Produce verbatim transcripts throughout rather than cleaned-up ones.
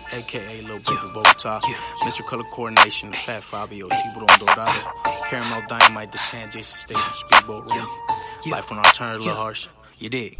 Music, aka Lil Baby Bogota, Mister Color Coordination, the Fat Fabio, Tiburon Dorado, Caramel Dynamite, the Tan Jason Statham, Speedboat Ring. Life on our turn, a little harsh. You dig?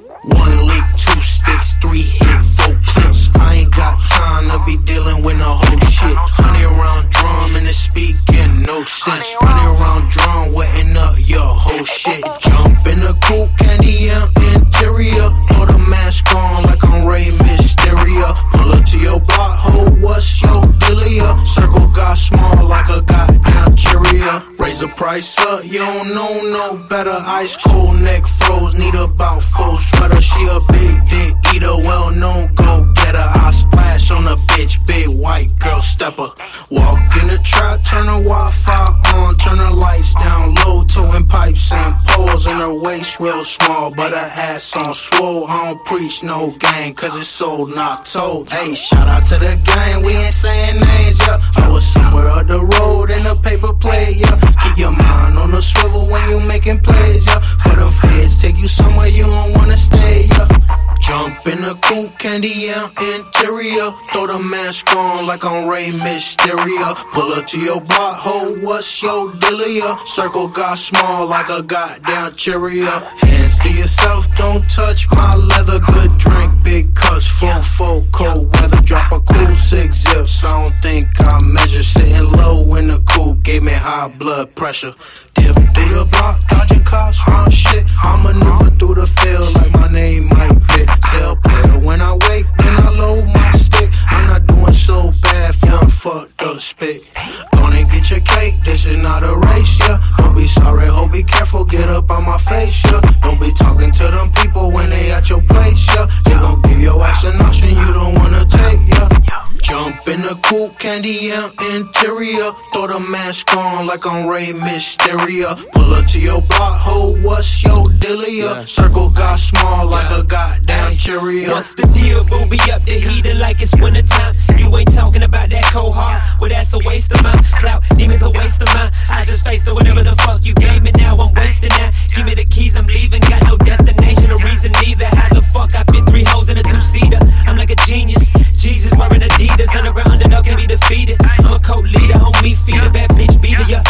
One lick, two sticks, three hit, four clips. I ain't got time to be dealing with no whole shit. Honey around drum and it's speaking no sense. Honey around drum, wetting up your whole shit. Jump in the coupe, candy and interior. Throw the mask on like I'm Rey Mysterio. Pull up to your block, ho, what's your dealia? Circle got small like a goddamn Cheerio. Raise the price up, you don't know no better. Ice cold neck froze, need about four sweater. She a big dick eater, well known go getter. I splash on a bitch, big white girl stepper. Walk in the trap, turn the Wi-Fi on, turn the lights down low, towing pipes and poles. And her waist real small, but her ass on swole. I don't preach no gang, cause it's sold, not told. Hey, shout out to the gang, we ain't saying names, yeah. I was somewhere up the road in a paper plate, yeah. Keep your mind on the swivel when you making plays, yeah. For them feds, take you somewhere you don't wanna stay, yeah. Jump in the coupe, candy and interior. Throw the mask on like I'm Rey Mysterio. Pull up to your block, ho, what's your dealia? Circle got small like a goddamn Cheerio. Hands to yourself, don't touch my leather. Good drink, big cups, full, full, cold weather. Drop a cool six zips, I don't think I measure. Sitting low in the coupe, gave me high blood pressure. Dip through the block, dodging cops, run shit. I maneuver through the field like my name might fit. Tell player when I wake, then I load my stick. I'm not doing so bad for a fucked up spit. Gonna get your cake, this is not a race, yeah. Don't be sorry, ho, be careful, get up on my face, yeah. Don't be talking to them people when they at your place, yeah. They gon' give your ass an option you don't wanna take, yeah. Jump in the coupe, candy and interior. Throw the mask on like I'm Rey Mysterio. Pull up to your block, ho, what's your dealia? Yeah. Circle got small like a goddamn Cheerio. What's the deal, boo? Be up the heater like it's wintertime. You ain't talking about that cold heart. Well, that's a waste of mine. Clout demons a waste of mine. I just faced it, whatever the fuck you gave me. Now I'm wasting that. Give me the keys, I'm leaving. Got no destination or reason neither. How the fuck I fit three hoes in a two-seater? I'm like a genius. Jesus wearing Adidas. Underground underdog can be defeated. I'm a co-leader, homie, feed a bad bitch, beater, yeah.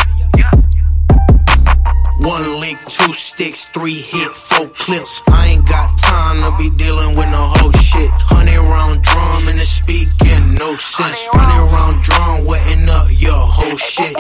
One link, two sticks, three hit, four clips. I ain't got time to be dealing with no whole shit. Honey around drum and it's speaking no sense. Honey around drum, wetting up your whole shit.